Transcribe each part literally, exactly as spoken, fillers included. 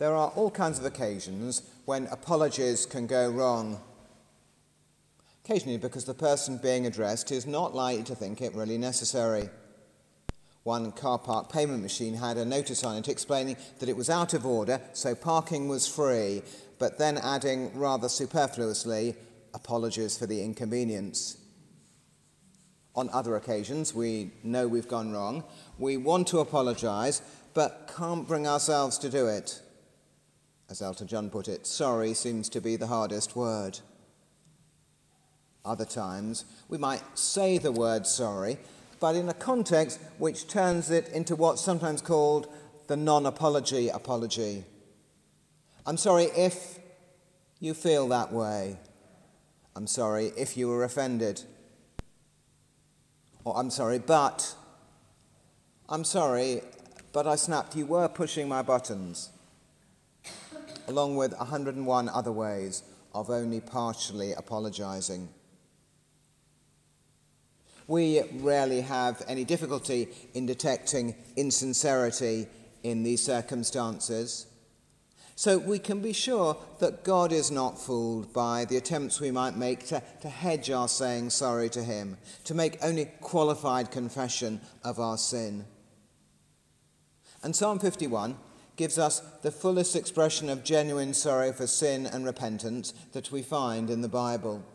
There are all kinds of occasions when apologies can go wrong. Occasionally because the person being addressed is not likely to think it really necessary. One car park payment machine had a notice on it explaining that it was out of order, so parking was free, but then adding rather superfluously, apologies for the inconvenience. On other occasions, we know we've gone wrong. We want to apologise, but can't bring ourselves to do it. As Elton John put it, sorry seems to be the hardest word. Other times, we might say the word sorry, but in a context which turns it into what's sometimes called the non-apology apology. I'm sorry if you feel that way. I'm sorry if you were offended. Or I'm sorry, but. I'm sorry, but I snapped. You were pushing my buttons. Along with one hundred and one other ways of only partially apologising. We rarely have any difficulty in detecting insincerity in these circumstances. So we can be sure that God is not fooled by the attempts we might make to, to hedge our saying sorry to him, to make only qualified confession of our sin. And Psalm fifty-one gives us the fullest expression of genuine sorrow for sin and repentance that we find in the Bible.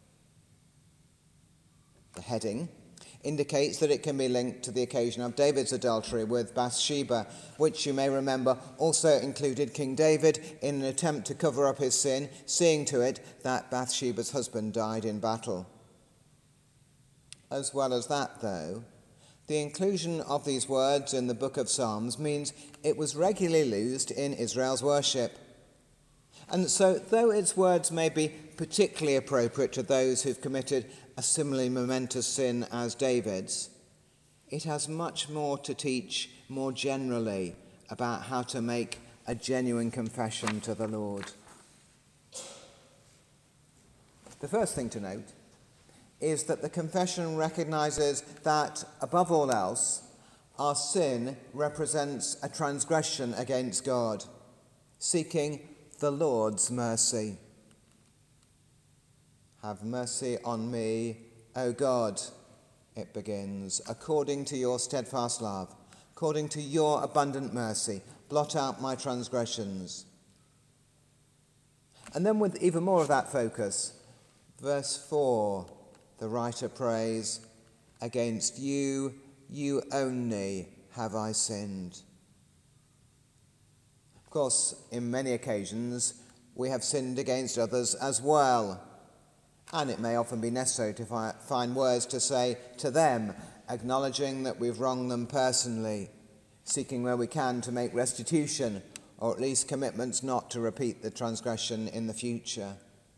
The heading indicates that it can be linked to the occasion of David's adultery with Bathsheba, which you may remember also included King David in an attempt to cover up his sin, seeing to it that Bathsheba's husband died in battle. As well as that, though, the inclusion of these words in the book of Psalms means it was regularly used in Israel's worship. And so, though its words may be particularly appropriate to those who've committed a similarly momentous sin as David's, it has much more to teach more generally about how to make a genuine confession to the Lord. The first thing to note is that the confession recognises that, above all else, our sin represents a transgression against God, seeking the Lord's mercy. Have mercy on me, O God, it begins, according to your steadfast love, according to your abundant mercy, blot out my transgressions. And then with even more of that focus, verse four, the writer prays, against you, you only have I sinned. Of course, in many occasions, we have sinned against others as well. And it may often be necessary to fi- find words to say to them, acknowledging that we've wronged them personally, seeking where we can to make restitution, or at least commitments not to repeat the transgression in the future.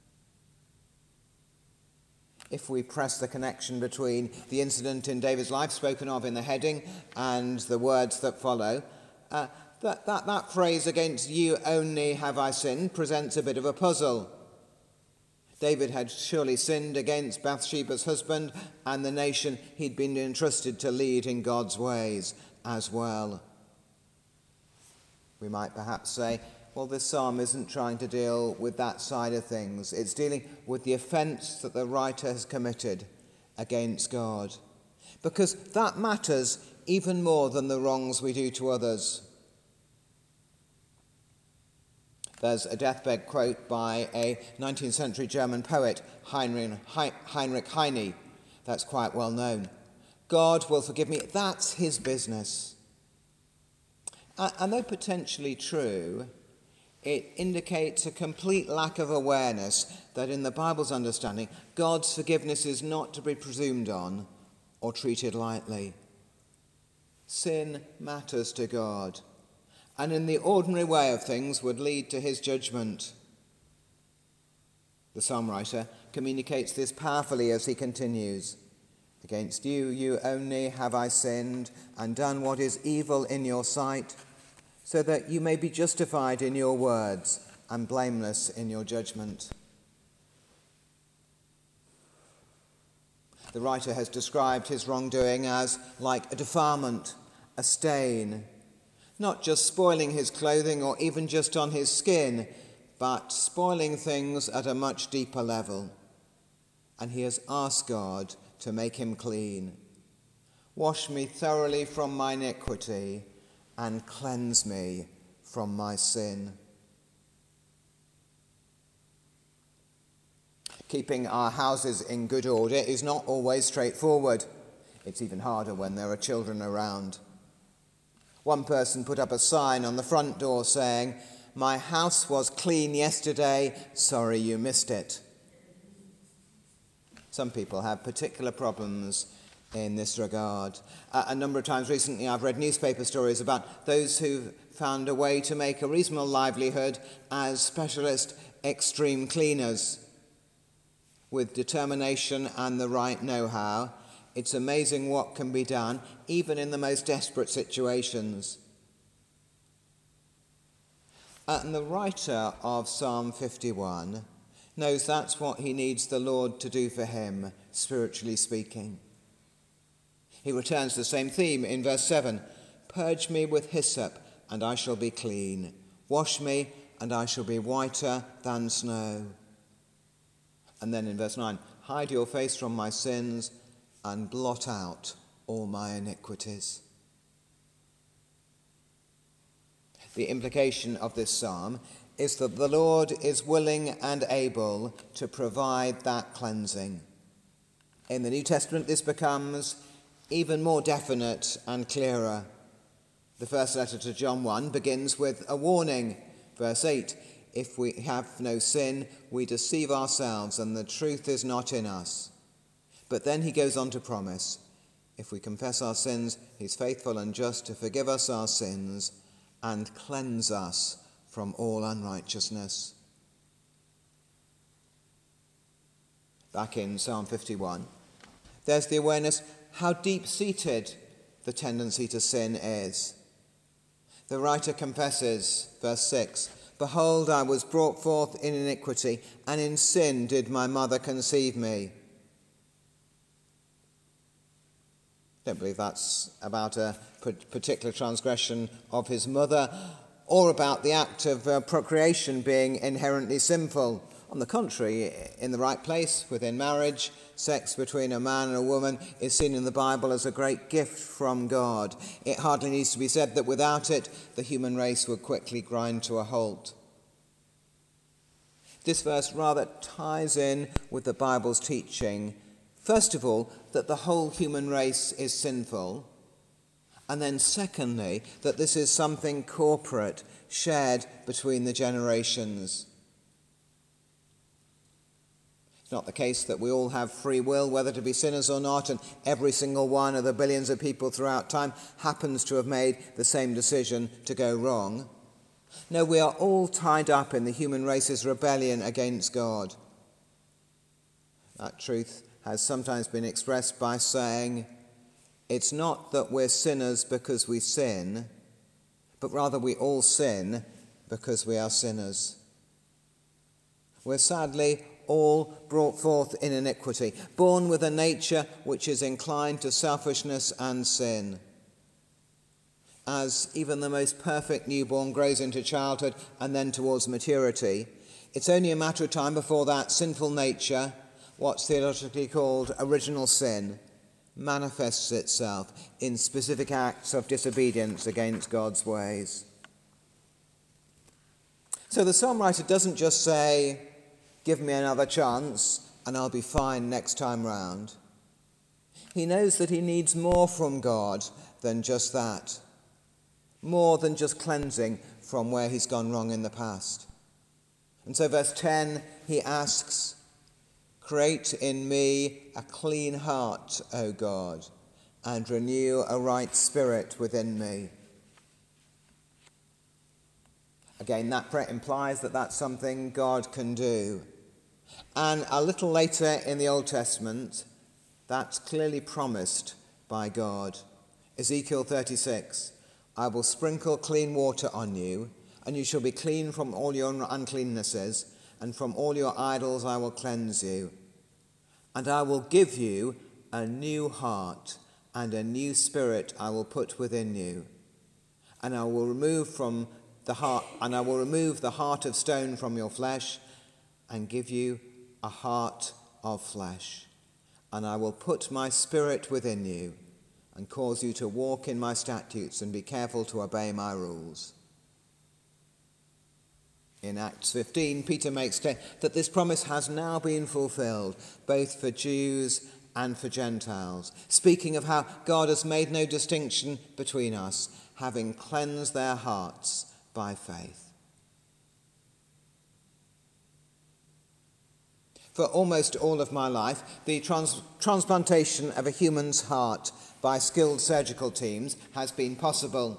If we press the connection between the incident in David's life spoken of in the heading and the words that follow, uh, that, that, that phrase, against you only have I sinned, presents a bit of a puzzle. David had surely sinned against Bathsheba's husband and the nation he'd been entrusted to lead in God's ways as well. We might perhaps say, well, this psalm isn't trying to deal with that side of things. It's dealing with the offence that the writer has committed against God. Because that matters even more than the wrongs we do to others. There's a deathbed quote by a nineteenth century German poet, Heinrich, Heinrich Heine, that's quite well known. God will forgive me, that's his business. And though potentially true, it indicates a complete lack of awareness that in the Bible's understanding, God's forgiveness is not to be presumed on or treated lightly. Sin matters to God, and in the ordinary way of things would lead to his judgment. The psalm writer communicates this powerfully as he continues. Against you, you only have I sinned and done what is evil in your sight, so that you may be justified in your words and blameless in your judgment. The writer has described his wrongdoing as like a defilement, a stain, not just spoiling his clothing or even just on his skin, but spoiling things at a much deeper level. And he has asked God to make him clean. Wash me thoroughly from my iniquity and cleanse me from my sin. Keeping our houses in good order is not always straightforward. It's even harder when there are children around. One person put up a sign on the front door saying, "My house was clean yesterday, sorry you missed it." Some people have particular problems in this regard. Uh, a number of times recently I've read newspaper stories about those who found a way to make a reasonable livelihood as specialist extreme cleaners. With determination and the right know-how, it's amazing what can be done, even in the most desperate situations. Uh, and the writer of Psalm fifty-one knows that's what he needs the Lord to do for him, spiritually speaking. He returns to the same theme in verse seven. "Purge me with hyssop, and I shall be clean. Wash me, and I shall be whiter than snow." And then in verse nine, "Hide your face from my sins and blot out all my iniquities." The implication of this psalm is that the Lord is willing and able to provide that cleansing. In the New Testament, this becomes even more definite and clearer. The first letter to John one begins with a warning. Verse eight, "If we have no sin, we deceive ourselves and the truth is not in us." But then he goes on to promise, if we confess our sins, he's faithful and just to forgive us our sins and cleanse us from all unrighteousness. Back in Psalm fifty-one, there's the awareness how deep-seated the tendency to sin is. The writer confesses, verse six, "Behold, I was brought forth in iniquity, and in sin did my mother conceive me." I don't believe that's about a particular transgression of his mother or about the act of uh, procreation being inherently sinful. On the contrary, in the right place, within marriage, sex between a man and a woman is seen in the Bible as a great gift from God. It hardly needs to be said that without it, the human race would quickly grind to a halt. This verse rather ties in with the Bible's teaching, first of all, that the whole human race is sinful, and then secondly, that this is something corporate, shared between the generations. It's not the case that we all have free will, whether to be sinners or not, and every single one of the billions of people throughout time happens to have made the same decision to go wrong. No, we are all tied up in the human race's rebellion against God. That truth has sometimes been expressed by saying, it's not that we're sinners because we sin, but rather we all sin because we are sinners. We're sadly all brought forth in iniquity, born with a nature which is inclined to selfishness and sin. As even the most perfect newborn grows into childhood and then towards maturity, it's only a matter of time before that sinful nature, what's theologically called original sin, manifests itself in specific acts of disobedience against God's ways. So the psalm writer doesn't just say, "Give me another chance and I'll be fine next time round." He knows that he needs more from God than just that, more than just cleansing from where he's gone wrong in the past. And so verse ten, he asks, "Create in me a clean heart, O God, and renew a right spirit within me." Again, that prayer implies that that's something God can do. And a little later in the Old Testament, that's clearly promised by God. Ezekiel thirty-six, "I will sprinkle clean water on you, and you shall be clean from all your uncleannesses, and from all your idols I will cleanse you. And I will give you a new heart, and a new spirit I will put within you. and I will remove from the heart, and I will remove the heart of stone from your flesh, and give you a heart of flesh. And I will put my spirit within you, and cause you to walk in my statutes and be careful to obey my rules. In Acts fifteen, Peter makes clear that this promise has now been fulfilled, both for Jews and for Gentiles, speaking of how God has made no distinction between us, having cleansed their hearts by faith. For almost all of my life, the trans- transplantation of a human's heart by skilled surgical teams has been possible.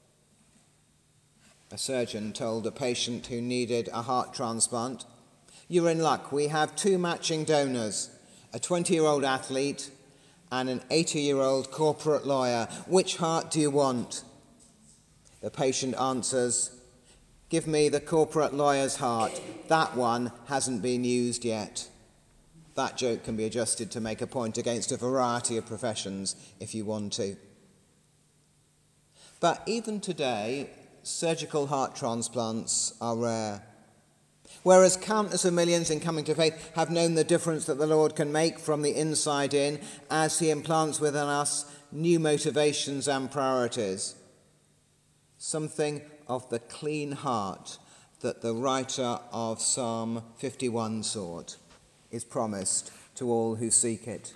A surgeon told a patient who needed a heart transplant, "You're in luck. We have two matching donors, a twenty-year-old athlete and an eighty-year-old corporate lawyer. Which heart do you want?" The patient answers, "Give me the corporate lawyer's heart. That one hasn't been used yet." That joke can be adjusted to make a point against a variety of professions if you want to. But even today, surgical heart transplants are rare. Whereas countless of millions in coming to faith have known the difference that the Lord can make from the inside in as he implants within us new motivations and priorities. Something of the clean heart that the writer of Psalm fifty-one sought is promised to all who seek it.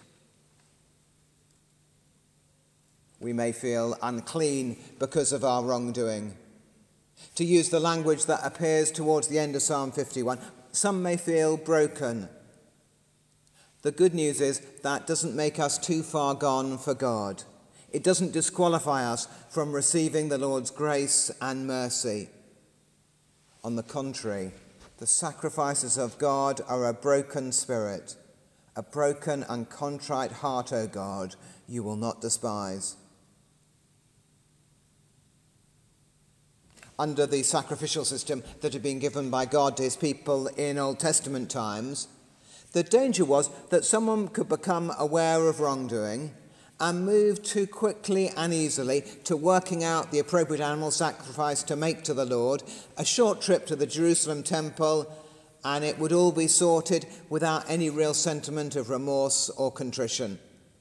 We may feel unclean because of our wrongdoing. To use the language that appears towards the end of Psalm fifty-one, some may feel broken. The good news is that doesn't make us too far gone for God. It doesn't disqualify us from receiving the Lord's grace and mercy. On the contrary, the sacrifices of God are a broken spirit, a broken and contrite heart, O God, you will not despise. Under the sacrificial system that had been given by God to his people in Old Testament times, the danger was that someone could become aware of wrongdoing and move too quickly and easily to working out the appropriate animal sacrifice to make to the Lord, a short trip to the Jerusalem temple, and it would all be sorted without any real sentiment of remorse or contrition.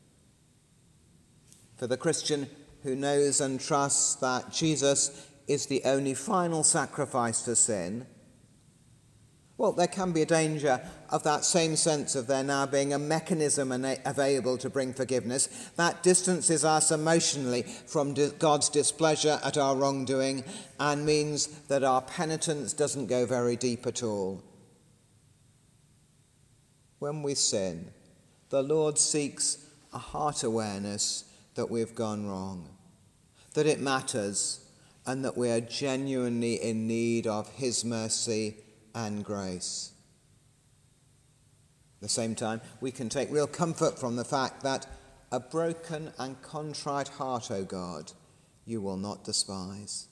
For the Christian who knows and trusts that Jesus is the only final sacrifice for sin, well, there can be a danger of that same sense of there now being a mechanism available to bring forgiveness that distances us emotionally from God's displeasure at our wrongdoing and means that our penitence doesn't go very deep at all. When we sin, the Lord seeks a heart awareness that we've gone wrong, that it matters, and that we are genuinely in need of his mercy and grace. At the same time, we can take real comfort from the fact that a broken and contrite heart, O God, you will not despise.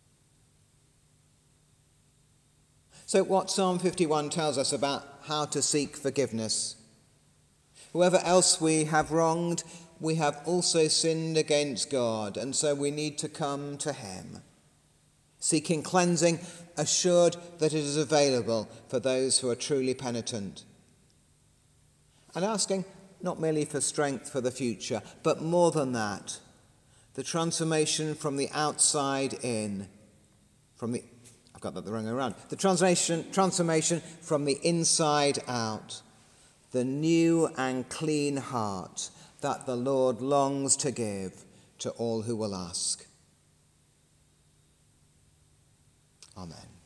So what Psalm fifty-one tells us about how to seek forgiveness. Whoever else we have wronged, we have also sinned against God, and so we need to come to him, seeking cleansing, assured that it is available for those who are truly penitent, and asking not merely for strength for the future, but more than that, the transformation from the outside in, from the, I've got that the wrong way around, the transformation, transformation from the inside out, the new and clean heart that the Lord longs to give to all who will ask. Amen.